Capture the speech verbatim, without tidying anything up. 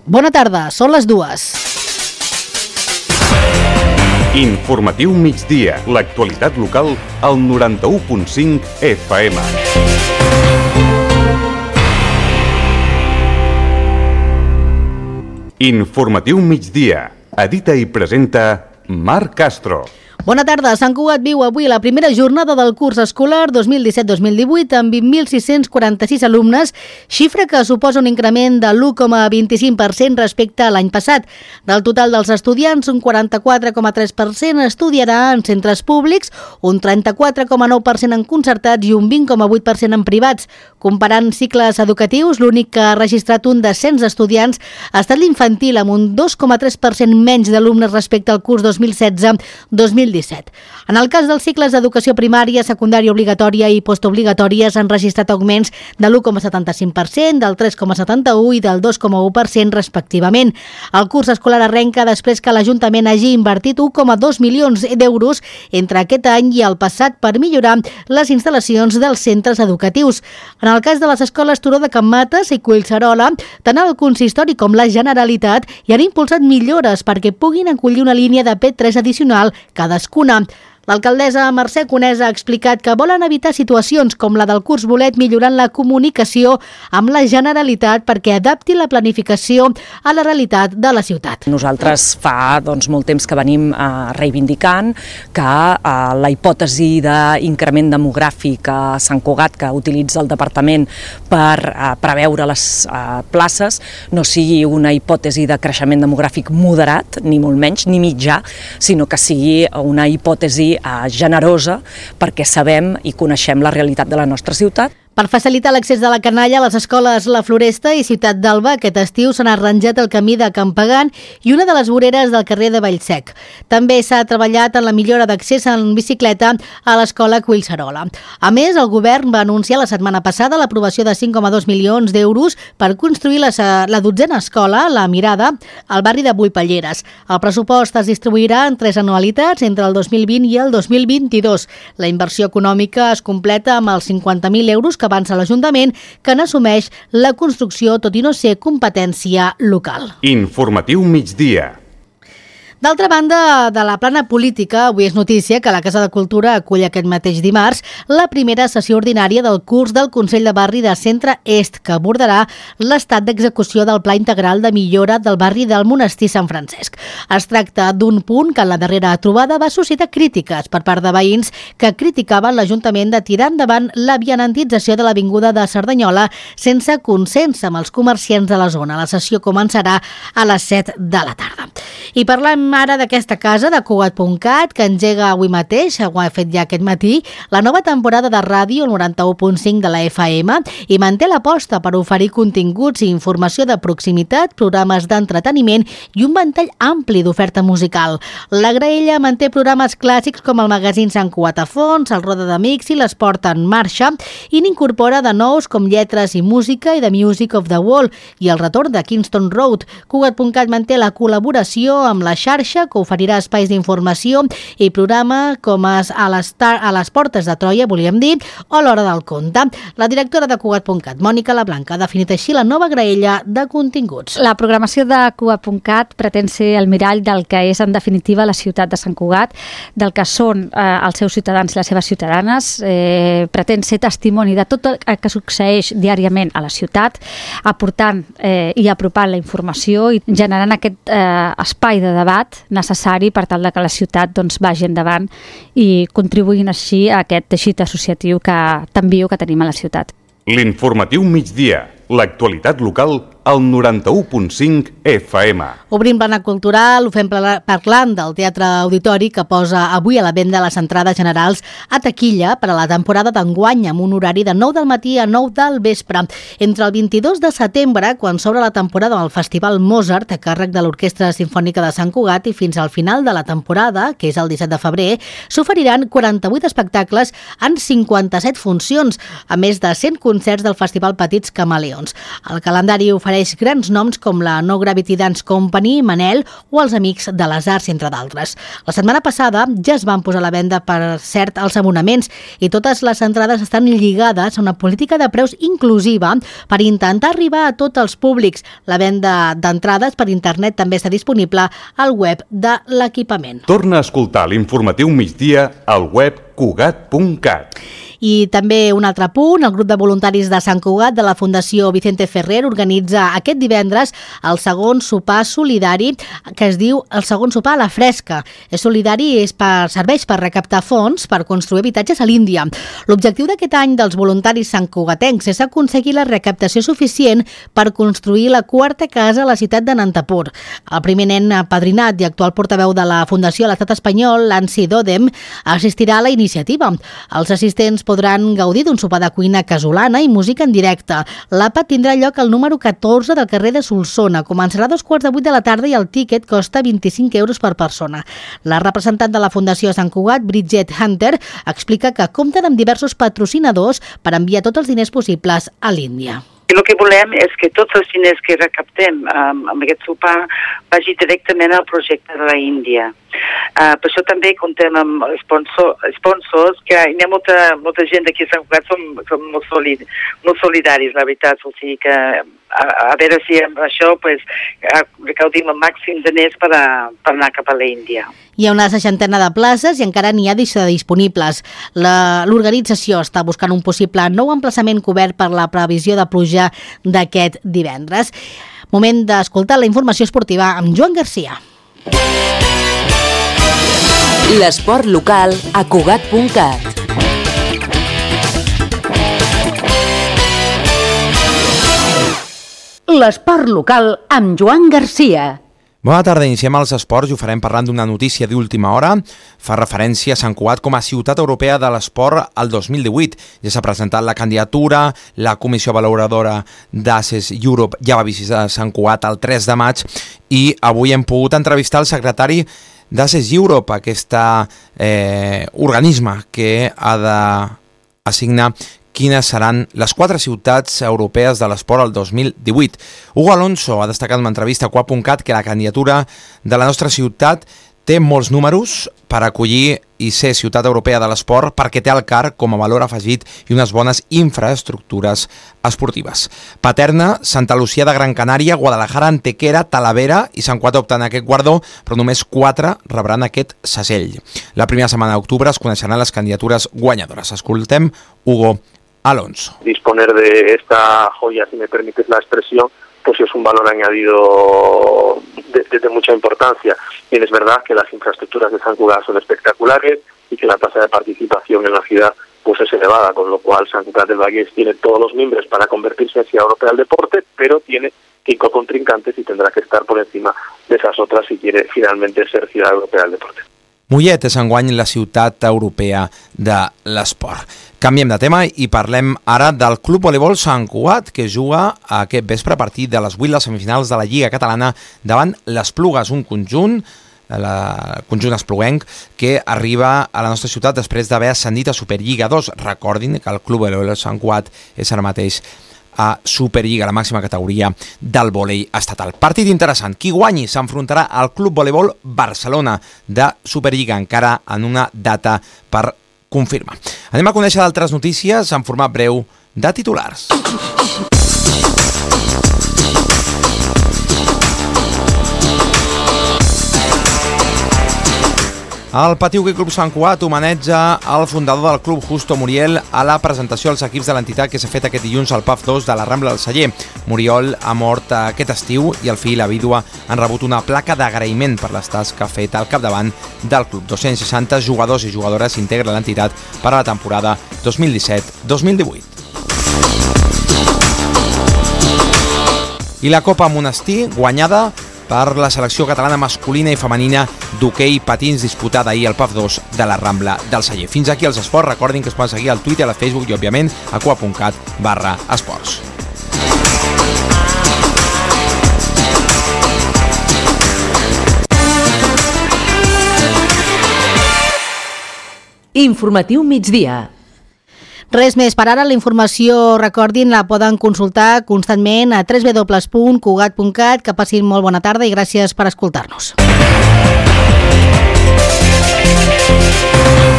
Bona tarda, són les dues. Informatiu migdia, l'actualitat local al noranta-u punt cinc F M. Informatiu migdia, edita i presenta Marc Castro. Bona tarda, Sant Cugat viu avui la primera jornada del curs escolar dos mil disset dos mil divuit amb vint mil sis-cents quaranta-sis alumnes, xifra que suposa un increment de l'u coma vint-i-cinc per cent respecte a l'any passat. Del total dels estudiants, un quaranta-quatre coma tres per cent estudiarà en centres públics, un trenta-quatre coma nou per cent en concertats i un vint coma vuit per cent en privats. Comparant cicles educatius, l'únic que ha registrat un descens d'estudiants ha estat l'infantil, amb un dos coma tres per cent menys d'alumnes respecte al curs dos mil setze dos mil disset. En el cas dels cicles d'educació primària, secundària obligatòria i postobligatòria s'han registrat augments de l'u coma setanta-cinc per cent, del tres coma setanta-u i del dos coma u per cent respectivament. El curs escolar arrenca després que l'Ajuntament hagi invertit u coma dos milions d'euros entre aquest any i el passat per millorar les instal·lacions dels centres educatius. En el cas de les escoles Turó de Can Mates i Collserola, tant el consistori com la Generalitat hi han impulsat millores perquè puguin acollir una línia de P tres addicional cadascuna. L'alcaldessa Mercè Conesa ha explicat que volen evitar situacions com la del curs bolet millorant la comunicació amb la Generalitat perquè adapti la planificació a la realitat de la ciutat. Nosaltres fa doncs, molt temps que venim eh, reivindicant que eh, la hipòtesi d'increment demogràfic a Sant Cugat que utilitza el departament per eh, preveure les eh, places no sigui una hipòtesi de creixement demogràfic moderat, ni molt menys, ni mitjà, sinó que sigui una hipòtesi generosa perquè sabem i coneixem la realitat de la nostra ciutat. Per facilitar l'accés de la canalla, les escoles La Floresta i Ciutat d'Alba aquest estiu s'han arranjat el camí de Campagant i una de les voreres del carrer de Vallsec. També s'ha treballat en la millora d'accés en bicicleta a l'escola Collserola. A més, el govern va anunciar la setmana passada l'aprovació de cinc coma dos milions d'euros per construir la, la dotzena escola, La Mirada, al barri de Buipalleres. El pressupost es distribuirà en tres anualitats entre el dos mil vint i el dos mil vint-i-dos. La inversió econòmica es completa amb els cinquanta mil euros que avança l'Ajuntament, que n'assumeix la construcció, tot i no ser competència local. Informatiu migdia. D'altra banda, de la plana política, avui és notícia que la Casa de Cultura acull aquest mateix dimarts la primera sessió ordinària del curs del Consell de Barri de Centre Est, que abordarà l'estat d'execució del Pla Integral de Millora del barri del Monestir Sant Francesc. Es tracta d'un punt que en la darrera trobada va suscitar crítiques per part de veïns que criticaven l'Ajuntament de tirar endavant la vianantització de l'avinguda de Cerdanyola sense consens amb els comerciants de la zona. La sessió començarà a les set de la tarda. I parlem ara d'aquesta casa de Cugat punt cat, que engega avui mateix, ho ha fet ja aquest matí, la nova temporada de ràdio noranta-u punt cinc de la F M i manté l'aposta per oferir continguts i informació de proximitat, programes d'entreteniment i un ventall ampli d'oferta musical. La Graella manté programes clàssics com el magazín Sant Cugat a Fons, el Roda d'Amics i l'Esport en Marxa, i n'incorpora de nous com Lletres i Música i The Music of the Wall i el retorn de Kingston Road. Cugat punt cat manté la col·laboració amb la xarxa, que oferirà espais d'informació i programa com a les, a les portes de Troia, volíem dir, o l'hora del conte. La directora de Cugat punt cat, Mònica Lablanca, ha definit així la nova graella de continguts. La programació de Cugat punt cat pretén ser el mirall del que és en definitiva la ciutat de Sant Cugat, del que són eh, els seus ciutadans i les seves ciutadanes, eh, pretén ser testimoni de tot el que succeeix diàriament a la ciutat, aportant eh, i apropant la informació i generant aquest eh, espai de debat necessari per tal que la ciutat doncs, vagi endavant i contribuint així a aquest teixit associatiu que, tan viu que tenim a la ciutat. L'informatiu migdia, l'actualitat local al noranta-u punt cinc F M. Obrim plana cultural, ho fem parlant del Teatre Auditori, que posa avui a la venda les entrades generals a taquilla per a la temporada d'enguany, amb un horari de nou del matí a nou del vespre. Entre el vint-i-dos de setembre, quan s'obre la temporada del Festival Mozart, a càrrec de l'Orquestra Simfònica de Sant Cugat, i fins al final de la temporada, que és el disset de febrer, s'oferiran quaranta-vuit espectacles en cinquanta-set funcions, a més de cent concerts del Festival Petits Camaleons. El calendari ofereix ofereix grans noms com la No Gravity Dance Company, Manel o els Amics de les Arts, entre d'altres. La setmana passada ja es van posar a la venda, per cert, els abonaments i totes les entrades estan lligades a una política de preus inclusiva per intentar arribar a tots els públics. La venda d'entrades per internet també està disponible al web de l'equipament. Torna a escoltar l'informatiu migdia al web cugat punt cat. I també un altre punt, el grup de voluntaris de Sant Cugat de la Fundació Vicente Ferrer organitza aquest divendres el segon sopar solidari que es diu el segon sopar a la fresca. És solidari i és per, serveix per recaptar fons per construir habitatges a l'Índia. L'objectiu d'aquest any dels voluntaris santcugatencs és aconseguir la recaptació suficient per construir la quarta casa a la ciutat de Nantapur. El primer nen apadrinat i actual portaveu de la Fundació a l'Estat espanyol, Lansi Dodem, assistirà a la iniciativa. Els assistents podran gaudir d'un sopar de cuina casolana i música en directe. L'àpat tindrà lloc al número catorze del carrer de Solsona. Començarà a dos quarts de vuit de la tarda i el tíquet costa vint-i-cinc euros per persona. La representant de la Fundació Sant Cugat, Bridget Hunter, explica que compten amb diversos patrocinadors per enviar tots els diners possibles a l'Índia. I el que volem és que tots els diners que recaptem um, amb aquest sopar vagi directament al projecte de la Índia. Uh, per això també comptem amb sponsor, sponsors, que hi ha molta, molta gent d'aquí a Sant Cugat som, som molt, solid, molt solidaris, la veritat. O sigui que a, a veure si amb això pues, recaudim el màxim de diners per, a, per anar cap a l'Índia. Hi ha una seixantena de places i encara n'hi ha disponibles. L'organització està buscant un possible nou emplaçament cobert per la previsió de pluja d'aquest divendres. Moment d'escoltar la informació esportiva amb Joan Garcia. L'esport local a cugat punt cat. L'esport local amb Joan Garcia. Bona tarda, iniciem els esports i ho farem parlant d'una notícia d'última hora. Fa referència a Sant Cugat com a ciutat europea de l'esport al dos mil divuit. Ja s'ha presentat la candidatura, la comissió valoradora d'Access Europe ja va visitar Sant Cugat el tres de maig i avui hem pogut entrevistar el secretari d'Access Europe, aquest eh, organisme que ha d'assignar quines seran les quatre ciutats europees de l'esport al dos mil divuit. Hugo Alonso ha destacat en una entrevista a cugat punt cat que la candidatura de la nostra ciutat té molts números per acollir i ser ciutat europea de l'esport perquè té el C A R com a valor afegit i unes bones infraestructures esportives. Paterna, Santa Lucía de Gran Canària, Guadalajara, Antequera, Talavera i Sant Cugat opten aquest guardó, però només quatre rebran aquest segell. La primera setmana d'octubre es coneixeran les candidatures guanyadores. Escoltem Hugo Alonso. Disponer de esta joya, si me permites la expresión, pues es un valor añadido de, de, de mucha importancia. Bien, es verdad que las infraestructuras de Sant Cugat son espectaculares y que la tasa de participación en la ciudad pues es elevada, con lo cual Sant Cugat del Vallès tiene todos los mimbres para convertirse en ciudad europea del deporte, pero tiene cinco contrincantes y tendrá que estar por encima de esas otras si quiere finalmente ser ciudad europea del deporte. Mollet és enguany la ciutat europea de l'esport. Canviem de tema i parlem ara del Club Voleibol Sant Cugat, que juga aquest vespre a partir de les vuit les semifinals de la Lliga Catalana davant l'Esplugues, un conjunt, el conjunt espluguenc, que arriba a la nostra ciutat després d'haver ascendit a Superliga dos. Recordin que el Club Voleibol Sant Cugat és ara mateix a Superliga, la màxima categoria del vòlei estatal. Partit interessant. Qui guanyi s'enfrontarà al Club Voleibol Barcelona de Superliga, encara en una data per confirmar. Anem a conèixer d'altres notícies en format breu de titulars. El Pati Hoquei Club Sant Cugat homenatja al fundador del club, Justo Muriel, a la presentació als equips de l'entitat que s'ha fet aquest dilluns al P A F dos de la Rambla del Celler. Muriel ha mort aquest estiu i el fill i la vídua han rebut una placa d'agraïment per les tasques que ha fet al capdavant del club. dos-cents seixanta jugadors i jugadores integren l'entitat per a la temporada dos mil disset dos mil divuit. I la Copa Monestir, guanyada per la selecció catalana masculina i femenina d'hoquei patins disputada ahir al P A F dos de la Rambla del Celler. Fins aquí els esports. Recordin que es poden seguir al Twitter, al Facebook i, òbviament, a cugat punt cat barra esports. Informatiu migdia. Res més per ara, la informació, recordin, la poden consultar constantment a w w w punt cugat punt cat. Que passin molt bona tarda i gràcies per escoltar-nos.